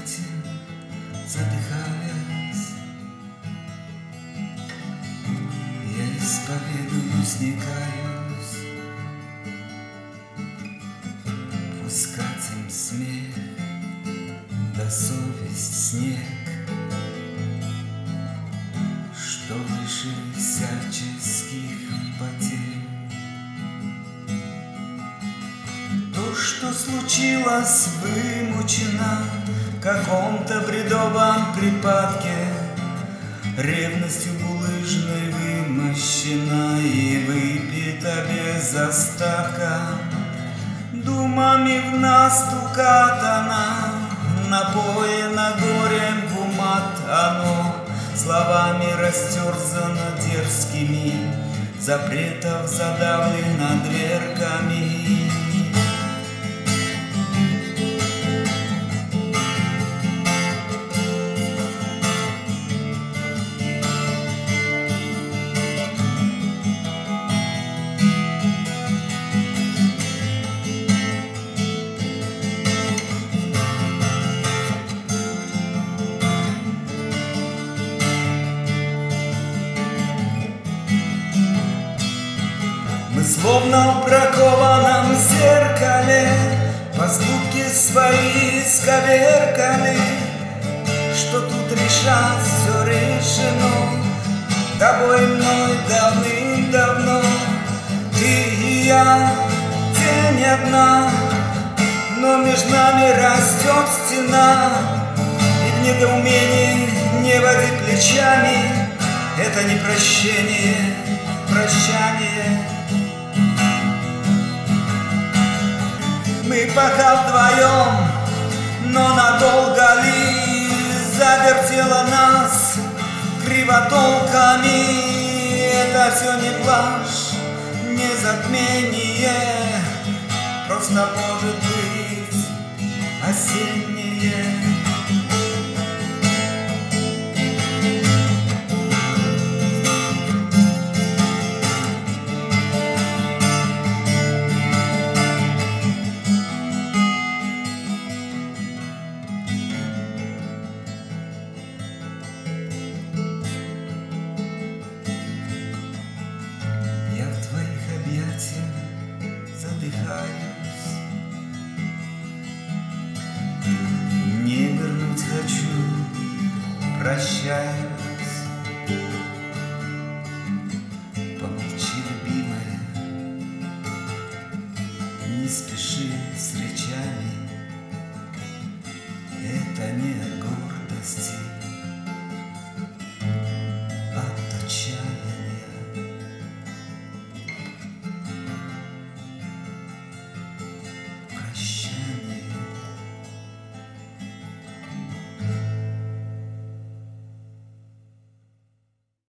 объятиям задыхаясь, я исповедуюсь, не каюсь, пускать им смех да совесть снег, что выше всяческих потерь. То, что случилось, вымучено в каком-то бредовом припадке, ревностью булыжной вымощена и выпита без остатка. Думами в нас укатано, напоено горем в умат оно, словами растерзано дерзкими, запретов задавлено дверками. Мы словно в бракованном зеркале поступки свои сковеркали, что тут решать все решено тобой, мной давным-давно. Ты и я, тень одна, но между нами растет стена, и в недоумении не водить плечами — это не прощение, прощание. Мы пока вдвоем, но надолго ли завертела нас кривотолками? Это все не блажь, не затмение, просто может быть осеннее. Задыхаюсь, не вернуть хочу, прощаю.